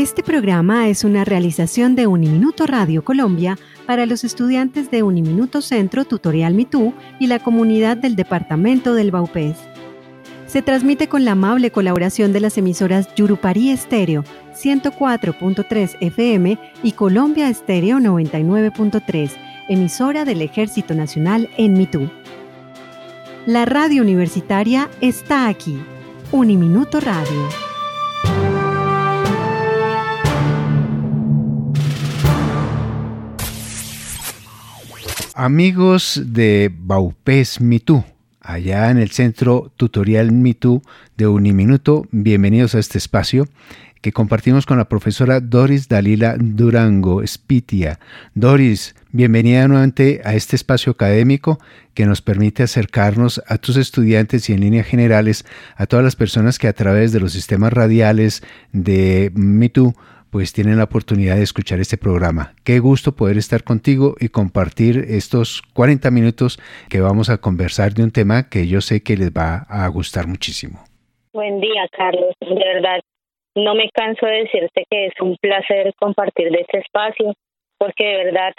Este programa es una realización de Uniminuto Radio Colombia para los estudiantes de Uniminuto Centro Tutorial Mitú y la comunidad del departamento del Vaupés. Se transmite con la amable colaboración de las emisoras Yurupari Estéreo 104.3 FM y Colombia Estéreo 99.3, emisora del Ejército Nacional en Mitú. La radio universitaria está aquí. Uniminuto Radio. Amigos de Vaupés Mitú, allá en el Centro Tutorial Mitú de Uniminuto, bienvenidos a este espacio que compartimos con la profesora Doris Dalila Durango Spitia. Doris, bienvenida nuevamente a este espacio académico que nos permite acercarnos a tus estudiantes y en líneas generales a todas las personas que a través de los sistemas radiales de Mitú pues tienen la oportunidad de escuchar este programa. Qué gusto poder estar contigo y compartir estos 40 minutos que vamos a conversar de un tema que yo sé que les va a gustar muchísimo. Buen día, Carlos. De verdad, no me canso de decirte que es un placer compartir de este espacio, porque de verdad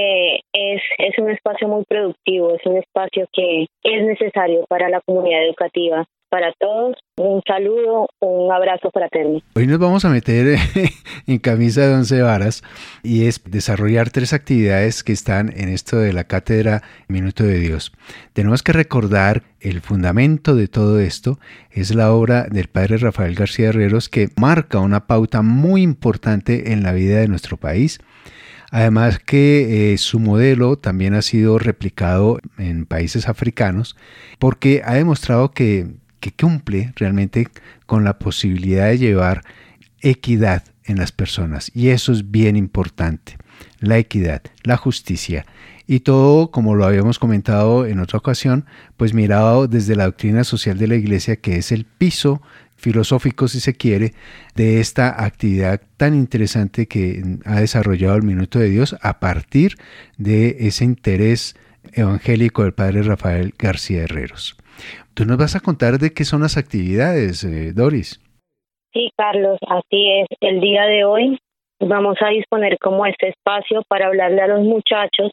es un espacio muy productivo, es un espacio que es necesario para la comunidad educativa. Para todos, un saludo, un abrazo fraterno. Hoy nos vamos a meter en camisa de 11 varas y es desarrollar 3 actividades que están en esto de la Cátedra Minuto de Dios. Tenemos que recordar el fundamento de todo esto es la obra del padre Rafael García Herreros, que marca una pauta muy importante en la vida de nuestro país. Además que su modelo también ha sido replicado en países africanos porque ha demostrado que cumple realmente con la posibilidad de llevar equidad en las personas. Y eso es bien importante. La equidad, la justicia. Y todo, como lo habíamos comentado en otra ocasión, pues mirado desde la doctrina social de la Iglesia, que es el piso filosófico, si se quiere, de esta actividad tan interesante que ha desarrollado el Minuto de Dios a partir de ese interés evangélico del padre Rafael García Herreros. Tú nos vas a contar de qué son las actividades, Doris. Sí, Carlos, así es. El día de hoy vamos a disponer como este espacio para hablarle a los muchachos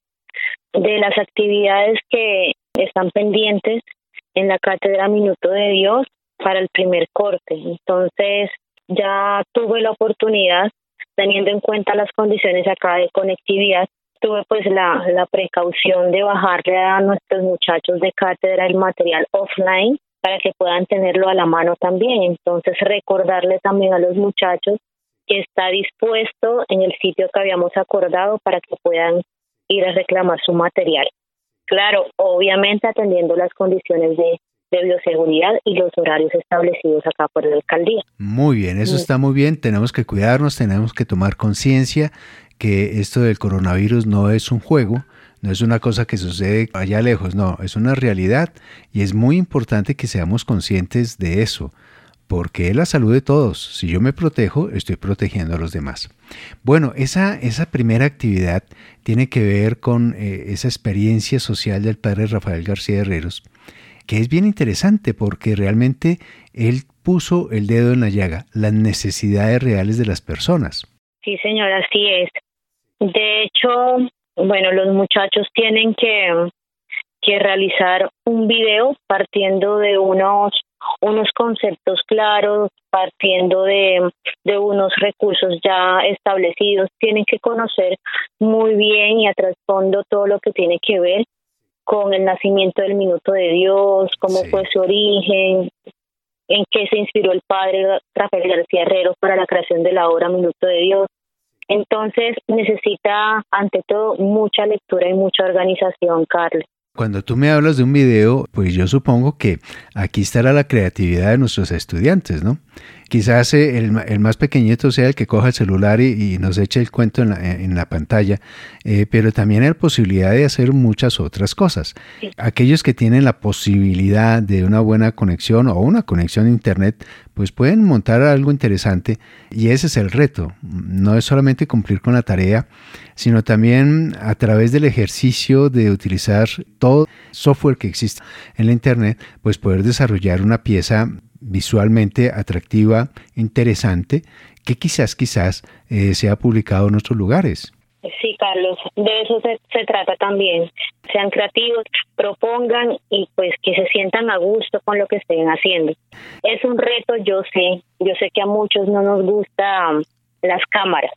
de las actividades que están pendientes en la Cátedra Minuto de Dios para el primer corte. Entonces, ya tuve la oportunidad, teniendo en cuenta las condiciones acá de conectividad, tuve pues la precaución de bajarle a nuestros muchachos de cátedra el material offline para que puedan tenerlo a la mano también. Entonces, recordarle también a los muchachos que está dispuesto en el sitio que habíamos acordado para que puedan ir a reclamar su material. Claro, obviamente atendiendo las condiciones de bioseguridad y los horarios establecidos acá por la alcaldía. Muy bien, eso está muy bien. Tenemos que cuidarnos, tenemos que tomar conciencia que esto del coronavirus no es un juego, no es una cosa que sucede allá lejos, no, es una realidad y es muy importante que seamos conscientes de eso, porque es la salud de todos. Si yo me protejo, estoy protegiendo a los demás. Bueno, esa primera actividad tiene que ver con esa experiencia social del padre Rafael García Herreros, que es bien interesante porque realmente él puso el dedo en la llaga, las necesidades reales de las personas. Sí, señor, así es. De hecho, bueno, los muchachos tienen que realizar un video partiendo de unos conceptos claros, partiendo de unos recursos ya establecidos. Tienen que conocer muy bien y a trasfondo todo lo que tiene que ver con el nacimiento del Minuto de Dios, cómo fue su origen, en qué se inspiró el padre Rafael García Herreros para la creación de la obra Minuto de Dios. Entonces necesita, ante todo, mucha lectura y mucha organización, Carlos. Cuando tú me hablas de un video, pues yo supongo que aquí estará la creatividad de nuestros estudiantes, ¿no? Quizás el más pequeñito sea el que coja el celular y nos eche el cuento en la pantalla, pero también hay posibilidad de hacer muchas otras cosas. Sí. Aquellos que tienen la posibilidad de una buena conexión o una conexión a internet, pues pueden montar algo interesante y ese es el reto. No es solamente cumplir con la tarea, sino también a través del ejercicio de utilizar todo software que existe en la internet, pues poder desarrollar una pieza visualmente atractiva, interesante, que quizás sea publicado en otros lugares. Sí, Carlos, de eso se trata también. Sean creativos, propongan y pues que se sientan a gusto con lo que estén haciendo. Es un reto, yo sé que a muchos no nos gustan las cámaras.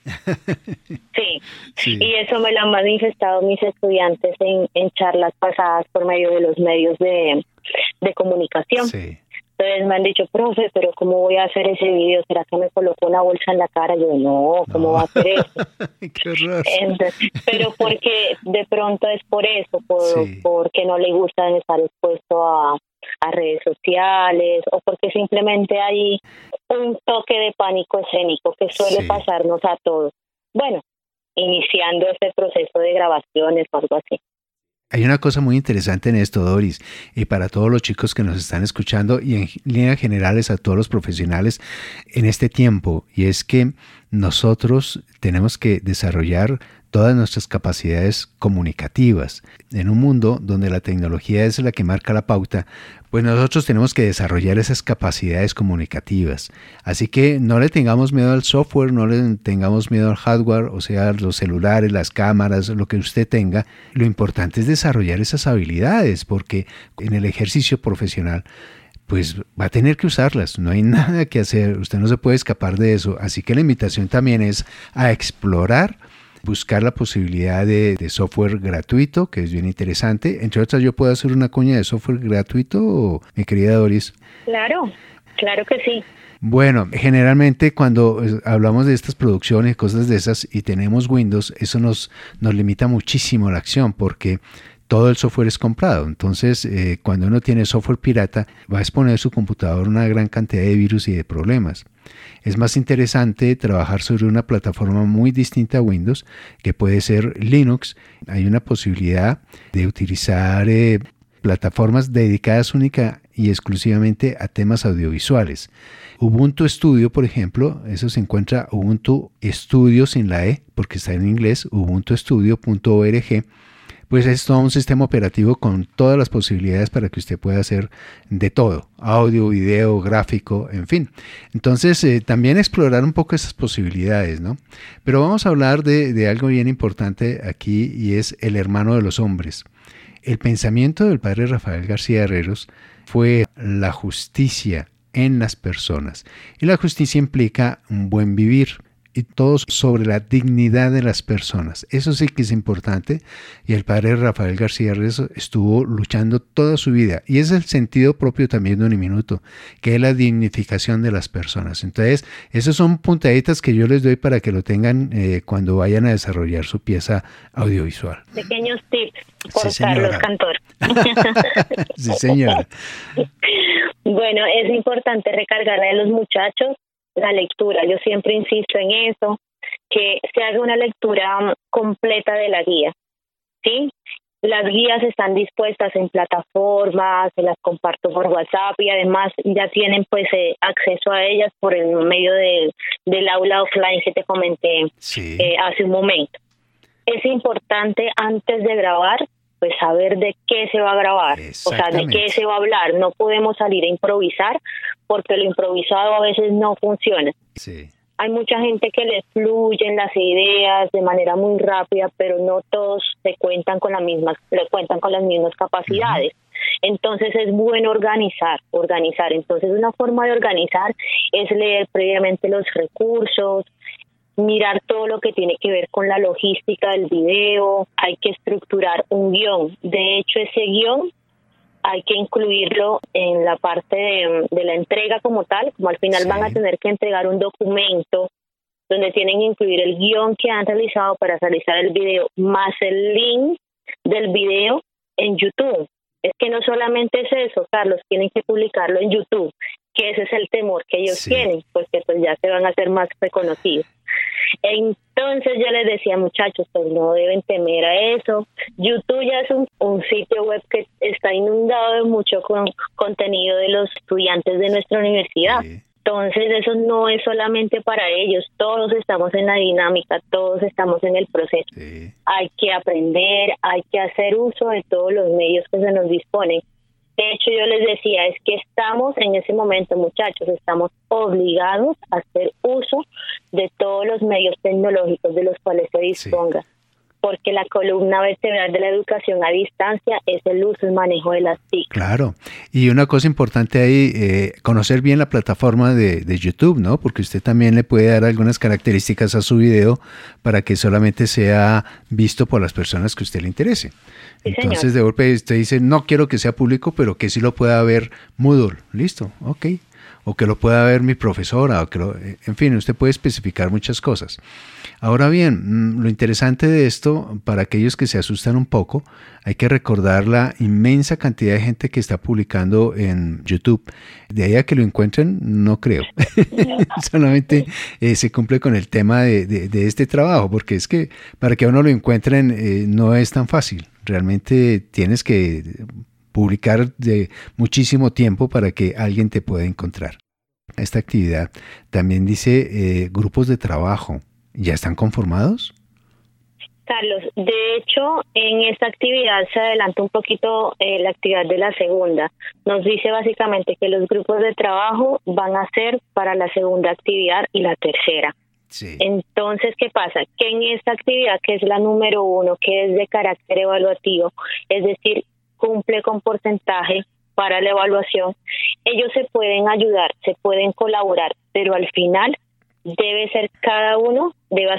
Sí, y eso me lo han manifestado mis estudiantes en charlas pasadas por medio de los medios de comunicación. Sí. Entonces me han dicho, profe, pero ¿cómo voy a hacer ese video? ¿Será que me coloco una bolsa en la cara? Yo, no, ¿cómo va a hacer eso? Qué horror. Pero porque de pronto es por eso, porque no le gusta estar expuesto a redes sociales, o porque simplemente hay un toque de pánico escénico que suele pasarnos a todos. Bueno, iniciando este proceso de grabaciones o algo así. Hay una cosa muy interesante en esto, Doris, y para todos los chicos que nos están escuchando y en líneas generales a todos los profesionales en este tiempo, y es que nosotros tenemos que desarrollar todas nuestras capacidades comunicativas. En un mundo donde la tecnología es la que marca la pauta, pues nosotros tenemos que desarrollar esas capacidades comunicativas. Así que no le tengamos miedo al software, no le tengamos miedo al hardware, o sea, los celulares, las cámaras, lo que usted tenga. Lo importante es desarrollar esas habilidades, porque en el ejercicio profesional pues va a tener que usarlas, no hay nada que hacer, usted no se puede escapar de eso. Así que la invitación también es a explorar, buscar la posibilidad de software gratuito, que es bien interesante. Entre otras, ¿yo puedo hacer una cuña de software gratuito, mi querida Doris? Claro que sí. Bueno, generalmente cuando hablamos de estas producciones, cosas de esas, y tenemos Windows, eso nos limita muchísimo la acción, porque todo el software es comprado. Entonces, cuando uno tiene software pirata, va a exponer su computador a una gran cantidad de virus y de problemas. Es más interesante trabajar sobre una plataforma muy distinta a Windows, que puede ser Linux. Hay una posibilidad de utilizar plataformas dedicadas única y exclusivamente a temas audiovisuales. Ubuntu Studio, por ejemplo, eso se encuentra Ubuntu Studio sin la E, porque está en inglés, ubuntustudio.org. Pues es todo un sistema operativo con todas las posibilidades para que usted pueda hacer de todo, audio, video, gráfico, en fin. Entonces, también explorar un poco esas posibilidades, ¿no? Pero vamos a hablar de algo bien importante aquí, y es el hermano de los hombres. El pensamiento del padre Rafael García Herreros fue la justicia en las personas. Y la justicia implica un buen vivir. Y todo sobre la dignidad de las personas. Eso sí que es importante, y el padre Rafael García Herreros estuvo luchando toda su vida, y es el sentido propio también de Uniminuto, que es la dignificación de las personas. Entonces, esos son puntaditas que yo les doy para que lo tengan cuando vayan a desarrollar su pieza audiovisual. Pequeños tips por Carlos Cantor. Sí, señora. Bueno, es importante recargarle a los muchachos la lectura. Yo siempre insisto en eso, que se haga una lectura completa de la guía, ¿sí? Las guías están dispuestas en plataformas, se las comparto por WhatsApp, y además ya tienen pues acceso a ellas por el medio del aula offline que te comenté hace un momento. Es importante antes de grabar pues saber de qué se va a grabar, o sea, de qué se va a hablar. No podemos salir a improvisar, porque lo improvisado a veces no funciona. Sí. Hay mucha gente que les fluyen las ideas de manera muy rápida, pero no todos le cuentan con las mismas capacidades. Entonces es bueno organizar. Entonces una forma de organizar es leer previamente los recursos, mirar todo lo que tiene que ver con la logística del video. Hay que estructurar un guión. De hecho, ese guión hay que incluirlo en la parte de la entrega como tal, como al final van a tener que entregar un documento donde tienen que incluir el guión que han realizado para realizar el video, más el link del video en YouTube. Es que no solamente es eso, Carlos, tienen que publicarlo en YouTube, que ese es el temor que ellos tienen, porque pues ya se van a hacer más reconocidos. Entonces yo les decía, muchachos, pues no deben temer a eso. YouTube ya es un sitio web que está inundado de mucho contenido de los estudiantes de nuestra universidad. Entonces eso no es solamente para ellos, todos estamos en la dinámica, todos estamos en el proceso. Hay que aprender, hay que hacer uso de todos los medios que se nos disponen. De hecho, yo les decía, es que estamos en ese momento, muchachos, estamos obligados a hacer uso de todos los medios tecnológicos de los cuales se disponga. Sí. Porque la columna vertebral de la educación a distancia es el uso y manejo de las TIC. Claro, y una cosa importante ahí, conocer bien la plataforma de YouTube, ¿no? Porque usted también le puede dar algunas características a su video para que solamente sea visto por las personas que a usted le interese. Sí, entonces, señor. De golpe usted dice, no quiero que sea público, pero que sí lo pueda ver Moodle. Listo, ok. O que lo pueda ver mi profesora, en fin, usted puede especificar muchas cosas. Ahora bien, lo interesante de esto, para aquellos que se asustan un poco, hay que recordar la inmensa cantidad de gente que está publicando en YouTube. De ahí a que lo encuentren, no creo. Solamente se cumple con el tema de este trabajo, porque es que para que a uno lo encuentren no es tan fácil. Realmente tienes que publicar de muchísimo tiempo para que alguien te pueda encontrar. Esta actividad también dice grupos de trabajo. ¿Ya están conformados? Carlos, de hecho, en esta actividad se adelanta un poquito la actividad de la segunda. Nos dice básicamente que los grupos de trabajo van a ser para la segunda actividad y la tercera. Sí. Entonces, ¿qué pasa? Que en esta actividad, que es la número 1, que es de carácter evaluativo, es decir, cumple con porcentaje para la evaluación, ellos se pueden ayudar, se pueden colaborar, pero al final debe hacer cada uno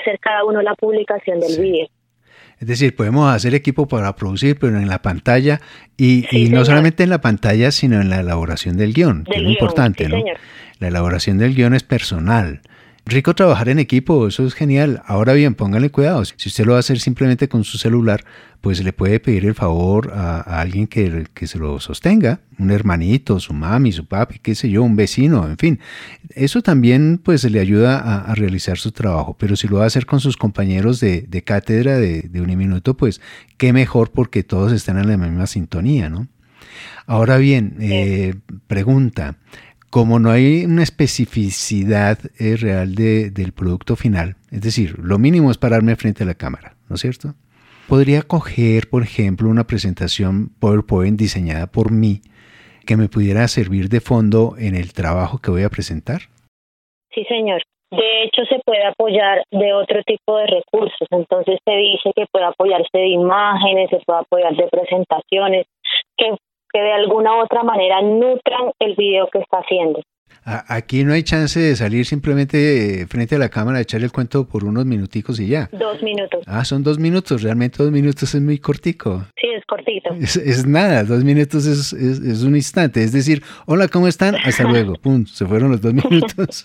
la publicación del video. Es decir, podemos hacer equipo para producir, pero en la pantalla, y no solamente en la pantalla, sino en la elaboración del guión, que es lo importante, ¿no? Señor. La elaboración del guión es personal. Rico trabajar en equipo, eso es genial. Ahora bien, póngale cuidado. Si usted lo va a hacer simplemente con su celular, pues le puede pedir el favor a alguien que se lo sostenga, un hermanito, su mami, su papi, qué sé yo, un vecino, en fin. Eso también pues le ayuda a realizar su trabajo. Pero si lo va a hacer con sus compañeros de cátedra de Uniminuto, pues qué mejor, porque todos están en la misma sintonía, ¿no? Ahora bien, pregunta. Como no hay una especificidad real del producto final, es decir, lo mínimo es pararme frente a la cámara, ¿no es cierto? Podría coger, por ejemplo, una presentación PowerPoint diseñada por mí que me pudiera servir de fondo en el trabajo que voy a presentar. Sí, señor. De hecho, se puede apoyar de otro tipo de recursos. Entonces, se dice que puede apoyarse de imágenes, se puede apoyar de presentaciones, que de alguna u otra manera nutran el video que está haciendo. Aquí no hay chance de salir simplemente frente a la cámara a echar el cuento por unos minuticos y ya. 2 minutos. Son 2 minutos. Realmente 2 minutos es muy cortico. Sí, es cortito. Es nada. 2 minutos es un instante. Es decir, hola, ¿cómo están? Hasta luego. Pum, se fueron los 2 minutos.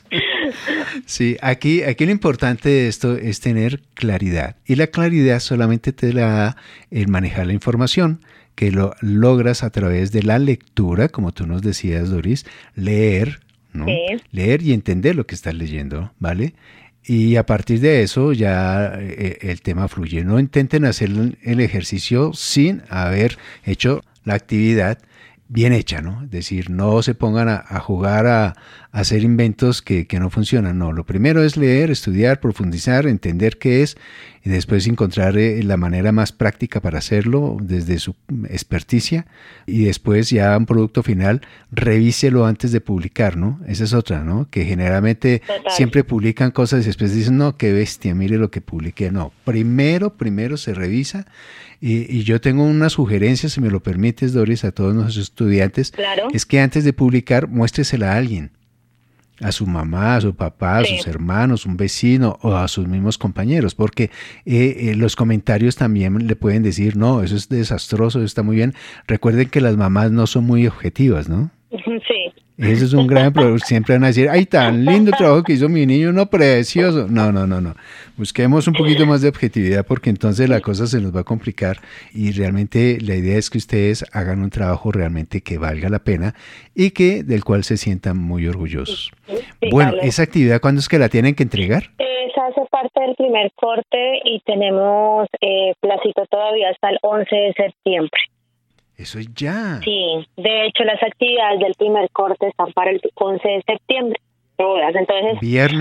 Sí, aquí lo importante de esto es tener claridad. Y la claridad solamente te la da el manejar la información, que lo logras a través de la lectura, como tú nos decías, Doris, leer, ¿no? Sí. Leer y entender lo que estás leyendo, ¿vale? Y a partir de eso ya el tema fluye. No intenten hacer el ejercicio sin haber hecho la actividad bien hecha, ¿no? Es decir, no se pongan a jugar a hacer inventos que no funcionan. No, lo primero es leer, estudiar, profundizar, entender qué es y después encontrar la manera más práctica para hacerlo desde su experticia y después ya un producto final, revíselo antes de publicar, ¿no? Esa es otra, ¿no? Que generalmente siempre publican cosas y después dicen, no, qué bestia, mire lo que publiqué. No, primero se revisa y yo tengo una sugerencia, si me lo permites, Doris, a todos nuestros estudiantes, claro. Es que antes de publicar, muéstresela a alguien. A su mamá, a su papá, a sus hermanos, un vecino o a sus mismos compañeros, porque los comentarios también le pueden decir, no, eso es desastroso, eso está muy bien. Recuerden que las mamás no son muy objetivas, ¿no? Sí. Eso es un gran problema. Siempre van a decir, ay, tan lindo trabajo que hizo mi niño, no, precioso. No. Busquemos un poquito más de objetividad porque entonces la cosa se nos va a complicar y realmente la idea es que ustedes hagan un trabajo realmente que valga la pena y del cual se sientan muy orgullosos. Sí, bueno, Carlos. ¿Esa actividad cuándo es que la tienen que entregar? Esa hace parte del primer corte y tenemos placito todavía hasta el 11 de septiembre. Eso es ya. Sí, de hecho las actividades del primer corte están para el 11 de septiembre. Entonces,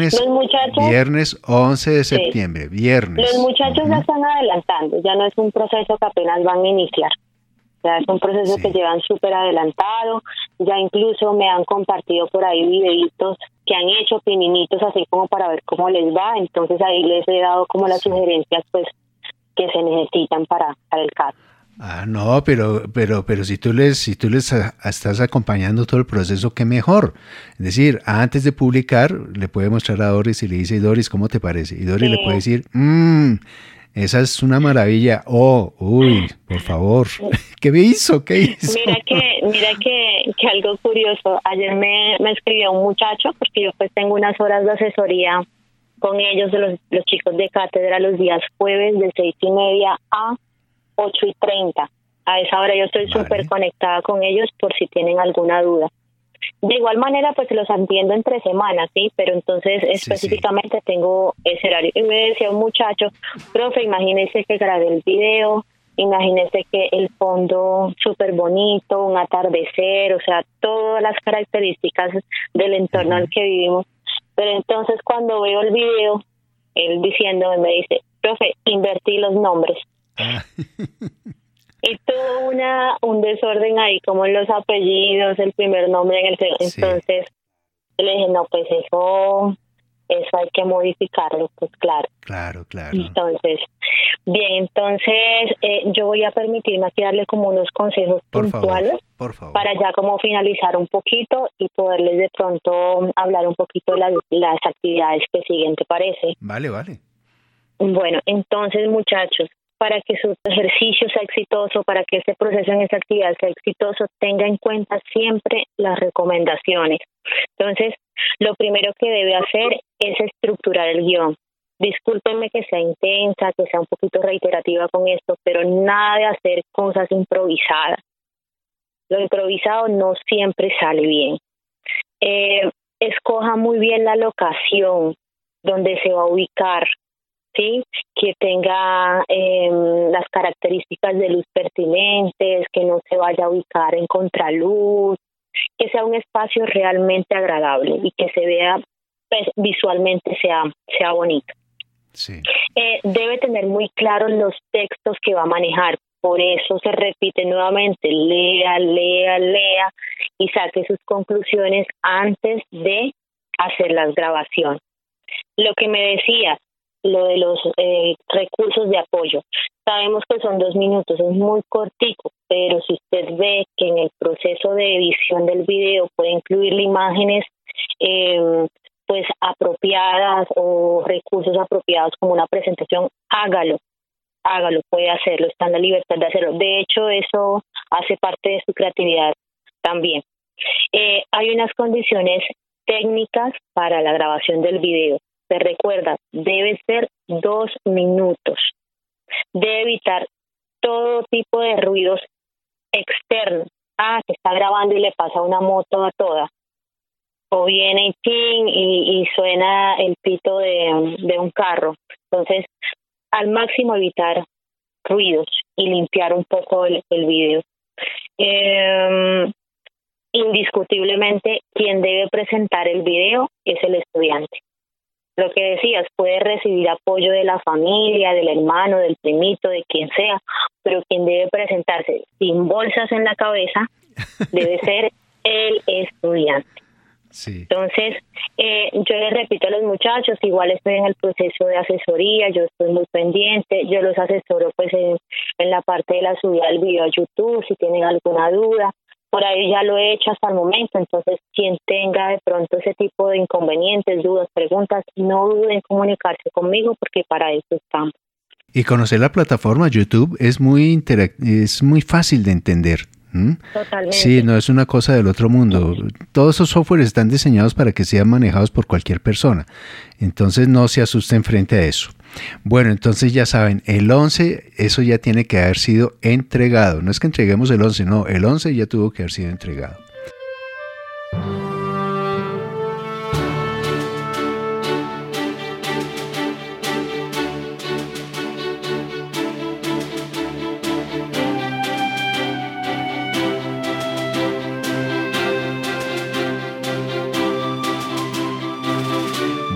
viernes 11 de septiembre, sí. Viernes. Los muchachos ya están adelantando, ya no es un proceso que apenas van a iniciar. sea, es un proceso que llevan súper adelantado. Ya incluso me han compartido por ahí videitos que han hecho, pininitos así como para ver cómo les va. Entonces ahí les he dado como las sugerencias pues que se necesitan para el caso. Ah, no, pero si tú les estás acompañando todo el proceso, qué mejor. Es decir, antes de publicar, le puede mostrar a Doris y le dice, Doris, ¿cómo te parece? Y Doris le puede decir, esa es una maravilla. Oh, uy, por favor. ¿Qué hizo? Mira que algo curioso. Ayer me escribió un muchacho, porque yo pues tengo unas horas de asesoría con ellos, los chicos de cátedra, los días jueves de 6:30 a 8:30. A esa hora yo estoy súper conectada con ellos por si tienen alguna duda. De igual manera, pues los atiendo entre semanas, ¿sí? Pero entonces específicamente tengo ese horario. Y me decía un muchacho, profe, imagínese que grabé el video, imagínese que el fondo súper bonito, un atardecer, o sea, todas las características del entorno al que vivimos. Pero entonces cuando veo el video, él diciéndome, me dice, profe, invertí los nombres. Y tuvo un desorden ahí, como en los apellidos, el primer nombre en el segundo. Entonces le dije, no, pues eso hay que modificarlo, pues claro. Claro. Entonces, bien, yo voy a permitirme aquí darle como unos consejos puntuales, por favor, para ya como finalizar un poquito y poderles de pronto hablar un poquito de las actividades que siguen, ¿te parece? Vale. Bueno, entonces, muchachos, para que su ejercicio sea exitoso, para que ese proceso en esa actividad sea exitoso, tenga en cuenta siempre las recomendaciones. Entonces, lo primero que debe hacer es estructurar el guión. Discúlpenme que sea intensa, que sea un poquito reiterativa con esto, pero nada de hacer cosas improvisadas. Lo improvisado no siempre sale bien. Escoja muy bien la locación donde se va a ubicar, ¿sí? Que tenga las características de luz pertinentes, que no se vaya a ubicar en contraluz, que sea un espacio realmente agradable y que se vea, pues, visualmente sea bonito. Sí. Debe tener muy claros los textos que va a manejar. Por eso se repite nuevamente, lea y saque sus conclusiones antes de hacer las grabaciones. Lo que me decías, lo de los recursos de apoyo. Sabemos que son 2 minutos, es muy cortico, pero si usted ve que en el proceso de edición del video puede incluirle imágenes pues apropiadas o recursos apropiados como una presentación, hágalo, puede hacerlo, está en la libertad de hacerlo. De hecho, eso hace parte de su creatividad también. Hay unas condiciones técnicas para la grabación del video. Se recuerda, debe ser 2 minutos. Debe evitar todo tipo de ruidos externos. Que está grabando y le pasa una moto a toda. O viene y suena el pito de un carro. Entonces, al máximo evitar ruidos y limpiar un poco el video. Indiscutiblemente, quien debe presentar el video es el estudiante. Lo que decías, puede recibir apoyo de la familia, del hermano, del primito, de quien sea, pero quien debe presentarse sin bolsas en la cabeza debe ser el estudiante. Sí. Entonces, yo les repito a los muchachos, igual estoy en el proceso de asesoría, yo estoy muy pendiente, yo los asesoro pues en la parte de la subida del video a YouTube, si tienen alguna duda. Por ahí ya lo he hecho hasta el momento, entonces quien tenga de pronto ese tipo de inconvenientes, dudas, preguntas, no duden en comunicarse conmigo porque para eso estamos. Y conocer la plataforma YouTube es muy fácil de entender. Totalmente. Sí, no es una cosa del otro mundo. Todos esos softwares están diseñados para que sean manejados por cualquier persona. Entonces no se asusten frente a eso. Bueno, entonces ya saben, el 11, eso ya tiene que haber sido entregado. No es que entreguemos el 11, no, el 11 ya tuvo que haber sido entregado.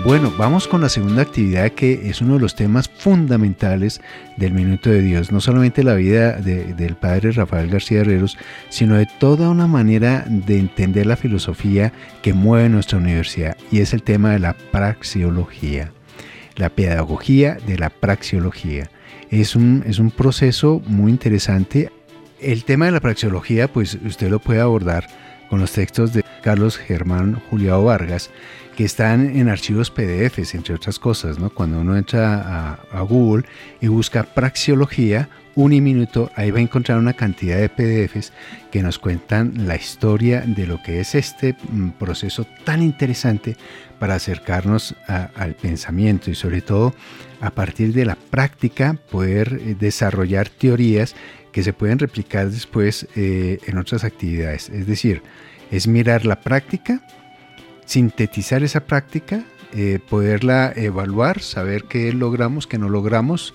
Bueno, vamos con la segunda actividad, que es uno de los temas fundamentales del Minuto de Dios. No solamente la vida del padre Rafael García Herreros, sino de toda una manera de entender la filosofía que mueve nuestra universidad. Y es el tema de la praxeología, la pedagogía de la praxeología. Es un proceso muy interesante. El tema de la praxeología, pues usted lo puede abordar con los textos de Carlos Germán Juliao Vargas, que están en archivos PDFs, entre otras cosas, ¿no? Cuando uno entra a Google y busca praxeología, Uniminuto, ahí va a encontrar una cantidad de PDFs que nos cuentan la historia de lo que es este proceso tan interesante para acercarnos al pensamiento y sobre todo a partir de la práctica poder desarrollar teorías que se pueden replicar después en otras actividades. Es decir, es mirar la práctica, sintetizar esa práctica, poderla evaluar, saber qué logramos, qué no logramos,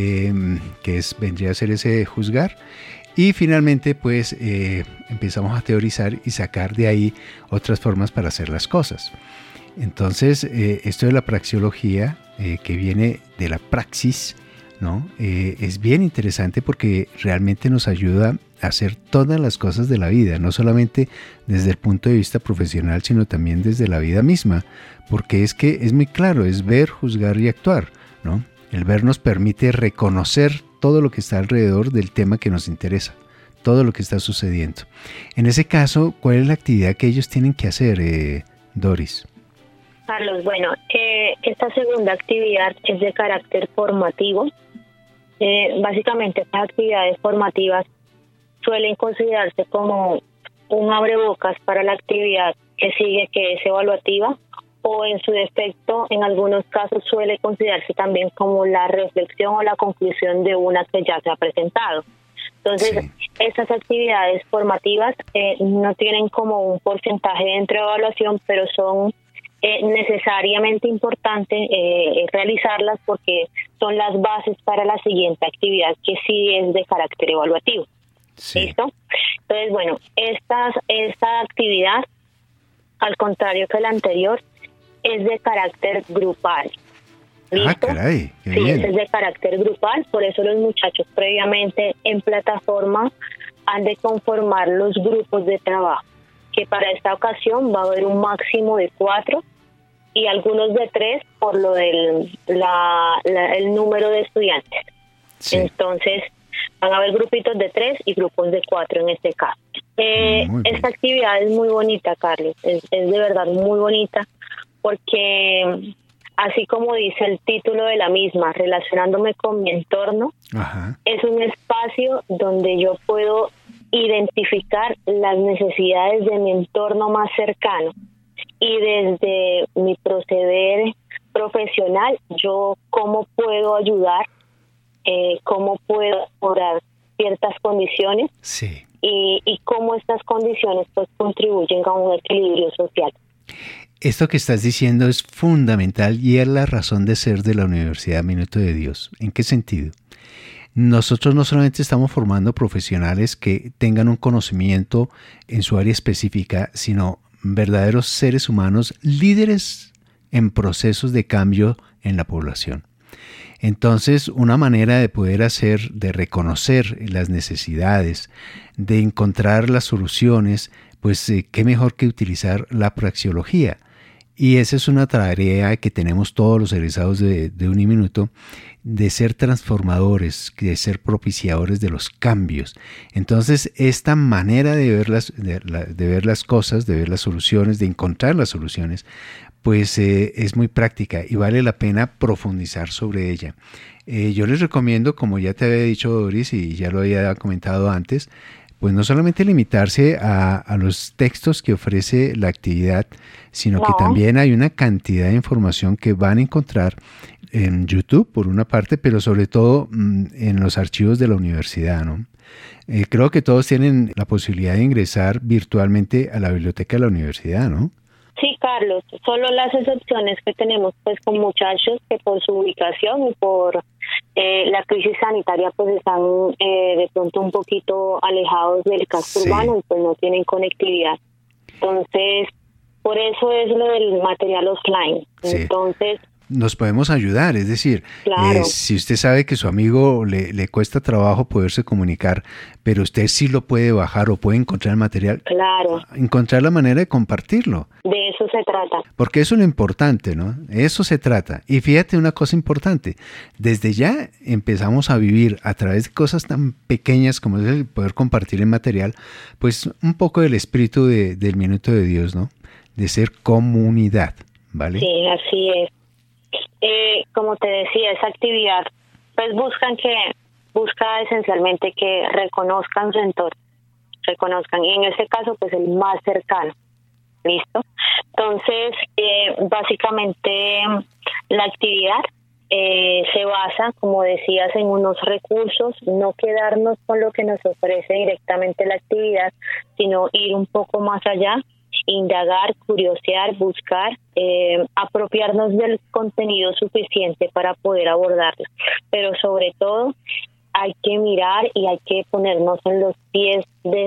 vendría a ser ese juzgar, y finalmente pues empezamos a teorizar y sacar de ahí otras formas para hacer las cosas. Entonces esto de la praxeología, que viene de la praxis, ¿no? Es bien interesante porque realmente nos ayuda a hacer todas las cosas de la vida, no solamente desde el punto de vista profesional, sino también desde la vida misma, porque es que es muy claro, es ver, juzgar y actuar, ¿no? El ver nos permite reconocer todo lo que está alrededor del tema que nos interesa, todo lo que está sucediendo. En ese caso, ¿cuál es la actividad que ellos tienen que hacer, Doris? Carlos, bueno, esta segunda actividad es de carácter formativo. Básicamente estas actividades formativas suelen considerarse como un abrebocas para la actividad que sigue, que es evaluativa, o en su defecto, en algunos casos suele considerarse también como la reflexión o la conclusión de una que ya se ha presentado. Entonces, sí, estas actividades formativas no tienen como un porcentaje dentro de evaluación, pero son necesariamente importante realizarlas porque son las bases para la siguiente actividad, que sí es de carácter evaluativo. Sí. ¿Listo? Entonces, bueno, esta actividad, al contrario que la anterior, es de carácter grupal. ¿Listo? Ah, caray, qué sí, bien. Es de carácter grupal, por eso los muchachos previamente en plataforma han de conformar los grupos de trabajo, que para esta ocasión va a haber un máximo de 4 y algunos de 3 por lo del el número de estudiantes. Sí. Entonces, van a haber grupitos de 3 y grupos de 4 en este caso. Esta actividad es muy bonita, Carlos, es de verdad muy bonita, porque así como dice el título de la misma, relacionándome con mi entorno, ajá, es un espacio donde yo puedo identificar las necesidades de mi entorno más cercano y desde mi proceder profesional, yo cómo puedo ayudar, cómo puedo mejorar ciertas condiciones, sí, y cómo estas condiciones pues contribuyen a un equilibrio social. Esto que estás diciendo es fundamental y es la razón de ser de la Universidad Minuto de Dios. ¿En qué sentido? Nosotros no solamente estamos formando profesionales que tengan un conocimiento en su área específica, sino verdaderos seres humanos, líderes en procesos de cambio en la población. Entonces, una manera de poder hacer, de reconocer las necesidades, de encontrar las soluciones, pues qué mejor que utilizar la praxeología. Y esa es una tarea que tenemos todos los egresados de Uniminuto, de ser transformadores, de ser propiciadores de los cambios. Entonces, esta manera de ver las cosas, de ver las soluciones, de encontrar las soluciones, pues es muy práctica y vale la pena profundizar sobre ella. Yo les recomiendo, como ya te había dicho Doris y ya lo había comentado antes, pues no solamente limitarse a los textos que ofrece la actividad, sino que también hay una cantidad de información que van a encontrar en YouTube, por una parte, pero sobre todo en los archivos de la universidad, ¿no? Creo que todos tienen la posibilidad de ingresar virtualmente a la biblioteca de la universidad, ¿no? Sí, Carlos, solo las excepciones que tenemos pues con muchachos que por su ubicación y por la crisis sanitaria pues están de pronto un poquito alejados del casco urbano y pues no tienen conectividad. Entonces, por eso es lo del material offline. Sí. Entonces, nos podemos ayudar, es decir, claro. Si usted sabe que su amigo le cuesta trabajo poderse comunicar, pero usted sí lo puede bajar o puede encontrar el material, claro, encontrar la manera de compartirlo. De eso se trata. Porque eso es lo importante, ¿no? Eso se trata. Y fíjate una cosa importante, desde ya empezamos a vivir a través de cosas tan pequeñas como es el poder compartir el material, pues un poco del espíritu del Minuto de Dios, ¿no? De ser comunidad, ¿vale? Sí, así es. Como te decía, esa actividad pues busca esencialmente que reconozcan su entorno, y en este caso pues el más cercano. ¿Listo? Entonces, básicamente la actividad se basa, como decías, en unos recursos, no quedarnos con lo que nos ofrece directamente la actividad, sino ir un poco más allá, indagar, curiosear, buscar, apropiarnos del contenido suficiente para poder abordarlo. Pero sobre todo, hay que mirar y hay que ponernos en los pies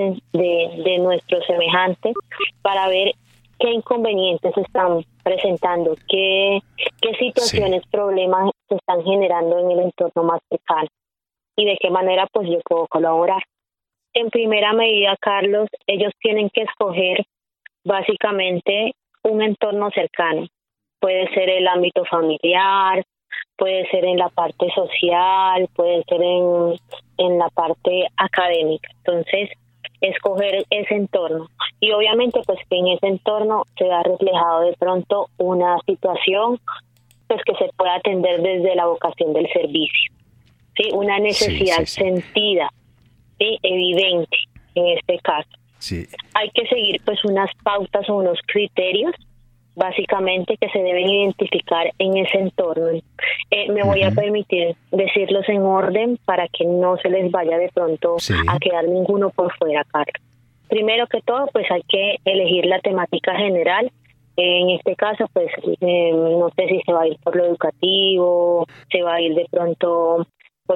de nuestros semejantes para ver qué inconvenientes se están presentando, qué situaciones, problemas se están generando en el entorno más cercano y de qué manera pues yo puedo colaborar. En primera medida, Carlos, ellos tienen que escoger básicamente un entorno cercano. Puede ser el ámbito familiar, puede ser en la parte social, puede ser en la parte académica. Entonces, escoger ese entorno. Y obviamente, pues que en ese entorno se ha reflejado de pronto una situación pues que se puede atender desde la vocación del servicio. ¿Sí? Una necesidad sentida, ¿sí? Evidente en este caso. Sí. Hay que seguir pues unas pautas o unos criterios básicamente que se deben identificar en ese entorno. Me voy a permitir decirlos en orden para que no se les vaya de pronto a quedar ninguno por fuera, Carlos. Primero que todo, pues hay que elegir la temática general. En este caso, pues no sé si se va a ir por lo educativo, se va a ir de pronto por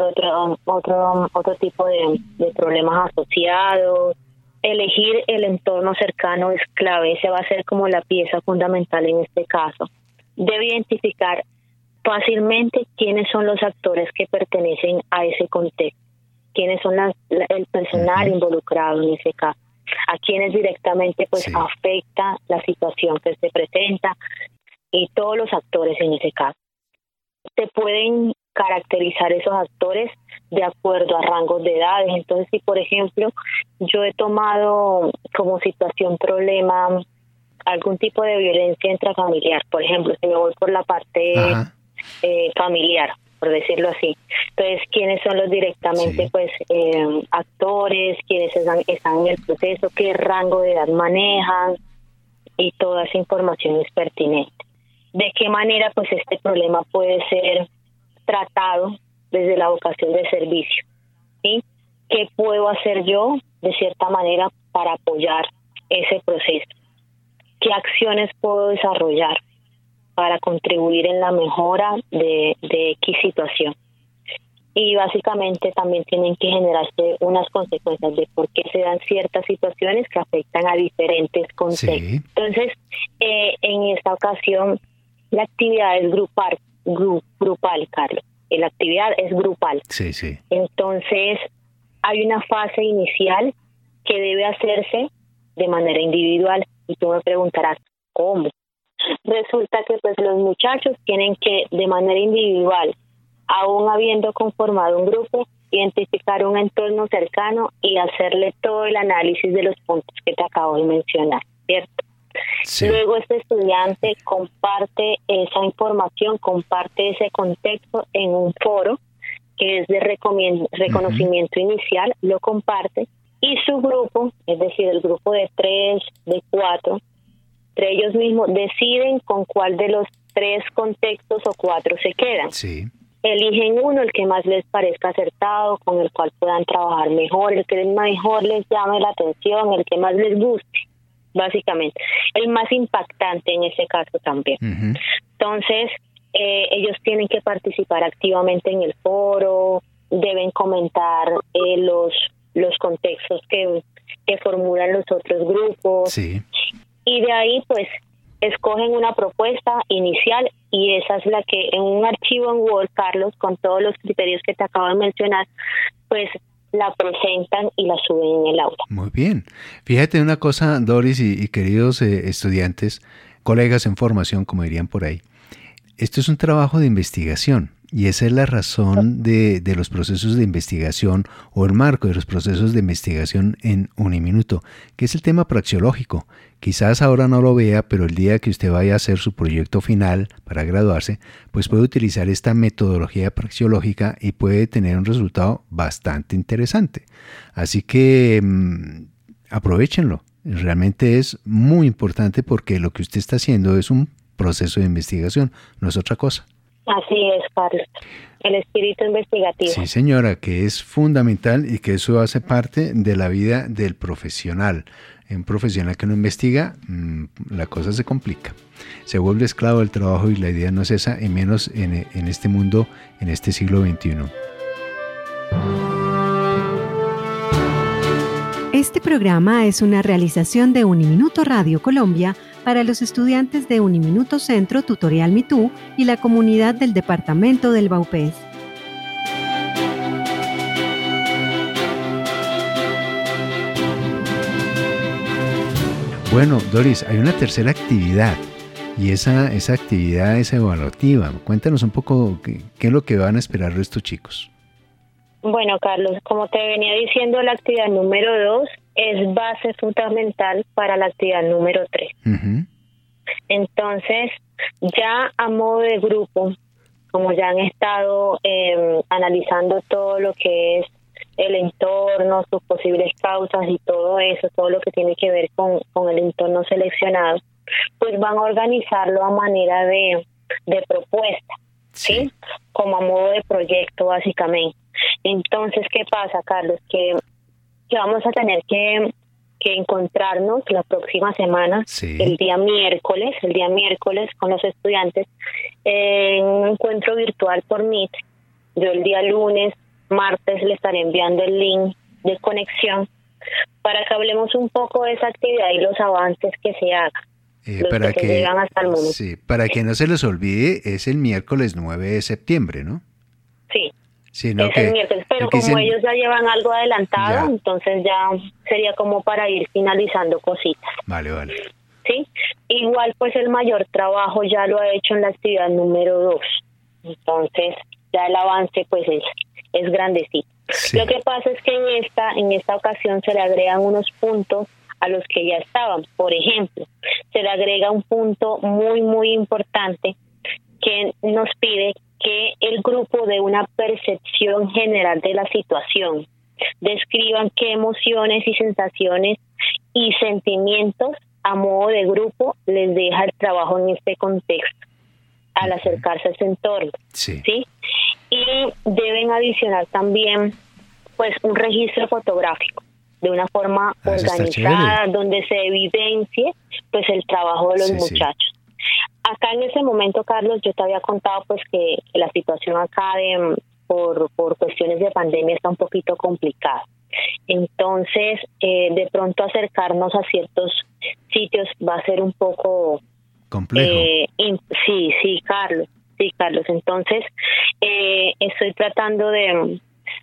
otro tipo de problemas asociados. Elegir el entorno cercano es clave, esa va a ser como la pieza fundamental en este caso. Debe identificar fácilmente quiénes son los actores que pertenecen a ese contexto, quiénes son el personal involucrado en ese caso, a quienes directamente pues afecta la situación que se presenta y todos los actores en ese caso. Se pueden caracterizar esos actores de acuerdo a rangos de edades. Entonces, si por ejemplo yo he tomado como situación problema algún tipo de violencia intrafamiliar, por ejemplo, si me voy por la parte familiar, por decirlo así. Entonces, ¿quiénes son los directamente pues actores? ¿Quiénes están en el proceso? ¿Qué rango de edad manejan? Y toda esa información es pertinente. ¿De qué manera pues este problema puede ser tratado desde la vocación de servicio? ¿Sí? ¿Qué puedo hacer yo de cierta manera para apoyar ese proceso? ¿Qué acciones puedo desarrollar para contribuir en la mejora de X situación? Y básicamente también tienen que generarse unas consecuencias de por qué se dan ciertas situaciones que afectan a diferentes contextos. Sí. Entonces, en esta ocasión, la actividad es grupal, Carlos. La actividad es grupal. Sí, sí. Entonces, hay una fase inicial que debe hacerse de manera individual. Y tú me preguntarás, ¿cómo? Resulta que pues los muchachos tienen que, de manera individual, aún habiendo conformado un grupo, identificar un entorno cercano y hacerle todo el análisis de los puntos que te acabo de mencionar, ¿cierto? Sí. Luego este estudiante comparte esa información, comparte ese contexto en un foro que es de reconocimiento inicial, lo comparte y su grupo, es decir, el grupo de 3, de 4, entre ellos mismos deciden con cuál de los 3 contextos o 4 se quedan. Sí. Eligen uno, el que más les parezca acertado, con el cual puedan trabajar mejor, el que mejor les llame la atención, el que más les guste, básicamente. El más impactante en ese caso también. Entonces, ellos tienen que participar activamente en el foro, deben comentar los contextos que formulan los otros grupos. Sí. Y de ahí, pues, escogen una propuesta inicial y esa es la que en un archivo en Word, Carlos, con todos los criterios que te acabo de mencionar, pues la presentan y la suben en el aula. Muy bien. Fíjate una cosa, Doris y queridos estudiantes, colegas en formación, como dirían por ahí. Esto es un trabajo de investigación y esa es la razón de los procesos de investigación o el marco de los procesos de investigación en Uniminuto, que es el tema praxeológico. Quizás ahora no lo vea, pero el día que usted vaya a hacer su proyecto final para graduarse, pues puede utilizar esta metodología praxeológica y puede tener un resultado bastante interesante. Así que aprovéchenlo. Realmente es muy importante porque lo que usted está haciendo es un proceso de investigación, no es otra cosa. Así es, Carlos. El espíritu investigativo. Sí, señora, que es fundamental y que eso hace parte de la vida del profesional. Un profesional que no investiga, la cosa se complica. Se vuelve esclavo del trabajo y la idea no es esa, y menos en este mundo, en este siglo XXI. Este programa es una realización de Uniminuto Radio Colombia para los estudiantes de Uniminuto Centro Tutorial Mitú y la comunidad del departamento del Vaupés. Bueno, Doris, hay una tercera actividad y esa actividad es evaluativa. Cuéntanos un poco qué es lo que van a esperar estos chicos. Bueno, Carlos, como te venía diciendo, la actividad número 2 es base fundamental para la actividad número 3. Uh-huh. Entonces, ya a modo de grupo, como ya han estado analizando todo lo que es el entorno, sus posibles causas y todo eso, todo lo que tiene que ver con el entorno seleccionado, pues van a organizarlo a manera de propuesta, ¿sí? Como a modo de proyecto, básicamente. Entonces, ¿qué pasa, Carlos? Que vamos a tener que encontrarnos la próxima semana, el día miércoles con los estudiantes en un encuentro virtual por Meet. Yo el día lunes, martes, le estaré enviando el link de conexión para que hablemos un poco de esa actividad y los avances que se hagan. Para que llegan hasta el momento. Sí, para que no se les olvide, es el miércoles 9 de septiembre, ¿no? Sí. Sí, no, es el miércoles, pero como ellos ya llevan algo adelantado, entonces ya sería como para ir finalizando cositas. Vale. Sí, igual pues el mayor trabajo ya lo ha hecho en la actividad número 2, entonces ya el avance pues es grandecito. Sí. Lo que pasa es que en esta ocasión se le agregan unos puntos a los que ya estaban. Por ejemplo, se le agrega un punto muy, muy importante que nos pide que el grupo dé una percepción general de la situación. Describan qué emociones y sensaciones y sentimientos a modo de grupo les deja el trabajo en este contexto al acercarse a ese entorno. Sí. Y deben adicionar también pues un registro fotográfico de una forma organizada donde se evidencie pues el trabajo de los muchachos. Acá en ese momento, Carlos, yo te había contado pues que la situación acá por cuestiones de pandemia está un poquito complicada. Entonces, de pronto acercarnos a ciertos sitios va a ser un poco complejo. Sí, Carlos. Entonces, estoy tratando de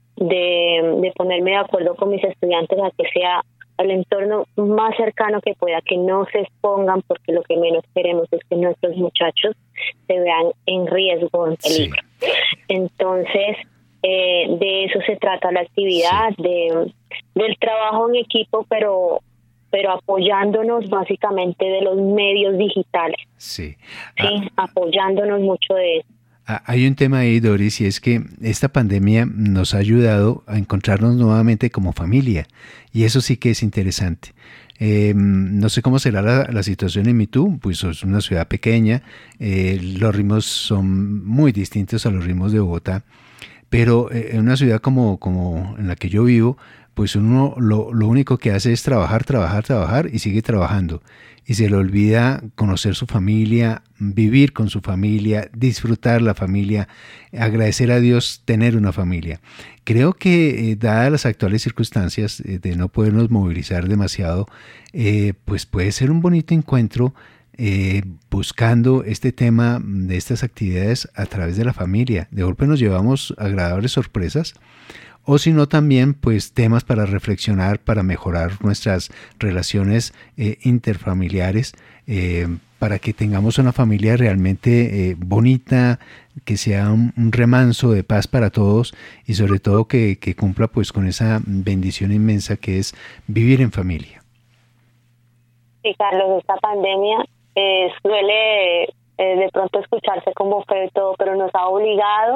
ponerme de acuerdo con mis estudiantes a que sea el entorno más cercano que pueda, que no se expongan, porque lo que menos queremos es que nuestros muchachos se vean en riesgo, en peligro. Sí. Entonces, de eso se trata la actividad, del trabajo en equipo, pero apoyándonos básicamente de los medios digitales. Sí. Apoyándonos mucho de eso. Hay un tema ahí, Doris, y es que esta pandemia nos ha ayudado a encontrarnos nuevamente como familia, y eso sí que es interesante. No sé cómo será la situación en Mitú, pues es una ciudad pequeña, los ritmos son muy distintos a los ritmos de Bogotá, pero en una ciudad como en la que yo vivo, pues uno lo único que hace es trabajar y sigue trabajando. Y se le olvida conocer su familia, vivir con su familia, disfrutar la familia, agradecer a Dios tener una familia. Creo que dadas las actuales circunstancias de no podernos movilizar demasiado, pues puede ser un bonito encuentro buscando este tema de estas actividades a través de la familia. De golpe nos llevamos agradables sorpresas, o si no también pues temas para reflexionar, para mejorar nuestras relaciones interfamiliares, para que tengamos una familia realmente bonita, que sea un remanso de paz para todos y sobre todo que cumpla pues con esa bendición inmensa que es vivir en familia. Sí, Carlos, esta pandemia suele de pronto escucharse como feo y todo, pero nos ha obligado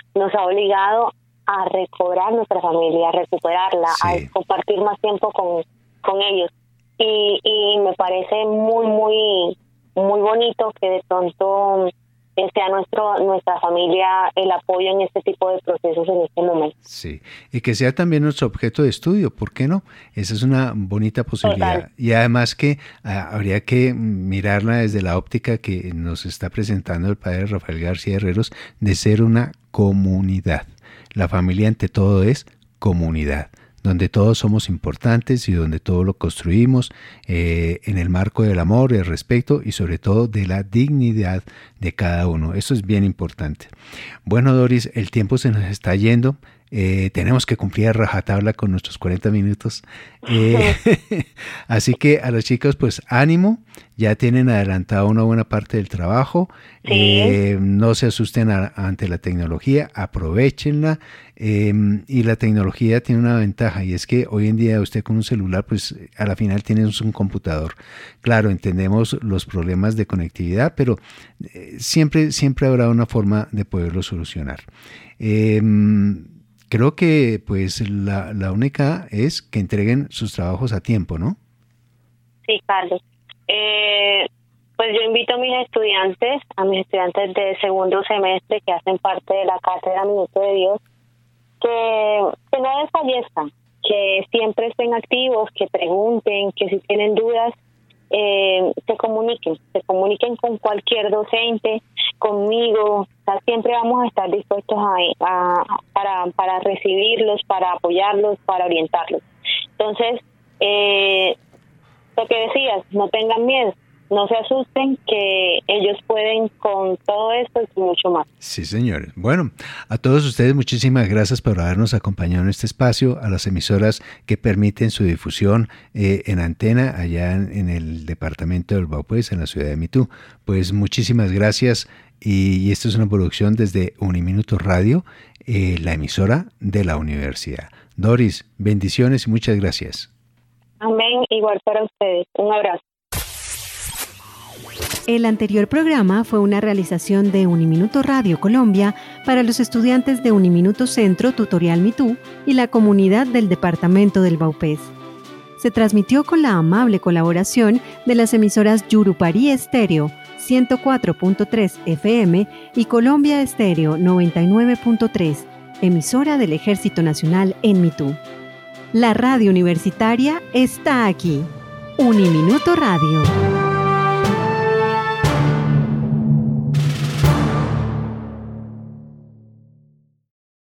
a recobrar nuestra familia, a recuperarla, sí, a compartir más tiempo con ellos. Y me parece muy, muy, muy bonito que de pronto sea nuestra familia el apoyo en este tipo de procesos en este momento. Sí, y que sea también nuestro objeto de estudio, ¿por qué no? Esa es una bonita posibilidad. Total. Y además que habría que mirarla desde la óptica que nos está presentando el padre Rafael García Herreros, de ser una comunidad. La familia ante todo es comunidad, donde todos somos importantes y donde todo lo construimos en el marco del amor, el respeto y sobre todo de la dignidad de cada uno. Eso es bien importante. Bueno, Doris, el tiempo se nos está yendo. Tenemos que cumplir a rajatabla con nuestros 40 minutos. Así que a los chicos, pues ánimo, ya tienen adelantado una buena parte del trabajo. Sí. No se asusten ante la tecnología, aprovechenla. Y la tecnología tiene una ventaja y es que hoy en día usted con un celular, pues a la final tienes un computador. Claro, entendemos los problemas de conectividad, pero siempre habrá una forma de poderlo solucionar. Creo que pues la única es que entreguen sus trabajos a tiempo, ¿no? Sí, Carlos. Pues yo invito a mis estudiantes de segundo semestre que hacen parte de la Cátedra Minuto de Dios, que no desfallezcan, que siempre estén activos, que pregunten, que si tienen dudas, se comuniquen con cualquier docente, conmigo. O sea, siempre vamos a estar dispuestos para recibirlos, para apoyarlos, para orientarlos. Entonces, lo que decías, no tengan miedo, no se asusten, que ellos pueden con todo esto y mucho más. Sí, señores. Bueno, a todos ustedes muchísimas gracias por habernos acompañado en este espacio, a las emisoras que permiten su difusión en antena allá en el departamento del Vaupés, en la ciudad de Mitú. Pues muchísimas gracias y esto es una producción desde Uniminuto Radio, la emisora de la universidad. Doris, bendiciones y muchas gracias. Amén, igual para ustedes. Un abrazo. El anterior programa fue una realización de Uniminuto Radio Colombia para los estudiantes de Uniminuto Centro Tutorial Mitú y la comunidad del departamento del Vaupés. Se transmitió con la amable colaboración de las emisoras Yurupari Estéreo 104.3 FM y Colombia Estéreo 99.3, emisora del Ejército Nacional en Mitú. La radio universitaria está aquí. Uniminuto Radio.